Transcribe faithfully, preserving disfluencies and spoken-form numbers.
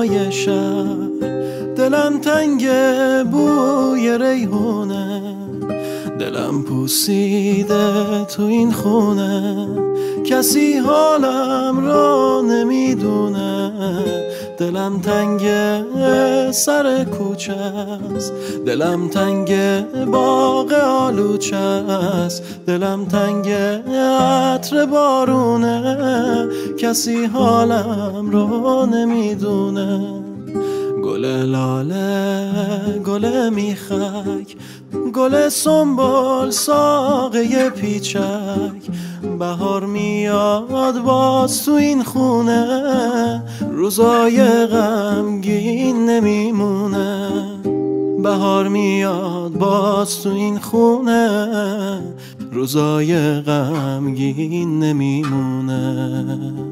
های شهر، دلم تنگ بوی ریحونه، دلم پوسیده تو این خونه، کسی حالم را نمیدونه، دلم تنگ سر کوچه است، دلم تنگ باغ آلوچه است، دلم تنگ عطر بارونه، کسی حالم را نمیدونه. گل لاله، گل میخک، گل سنبل ساقه پیچک، بهار میاد باز تو این خونه، روزای غمگین نمیمونه. بهار میاد باز تو این خونه، روزای غمگین نمیمونه.